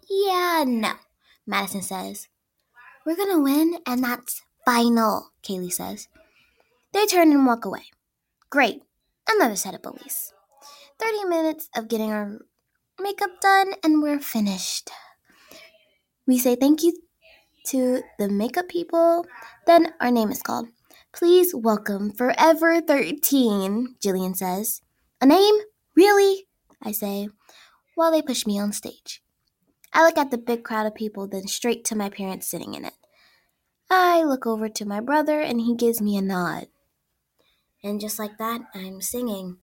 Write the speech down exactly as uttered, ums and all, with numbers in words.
Yeah, no, Madison says. We're gonna win, and that's final, Kaylee says. They turn and walk away. Great, another set of bullies. thirty minutes of getting our makeup done, and we're finished. We say thank you to the makeup people, then our name is called. Please welcome Forever thirteen, Jillian says. A name? Really? I say, while they push me on stage. I look at the big crowd of people, then straight to my parents sitting in it. I look over to my brother, and he gives me a nod. And just like that, I'm singing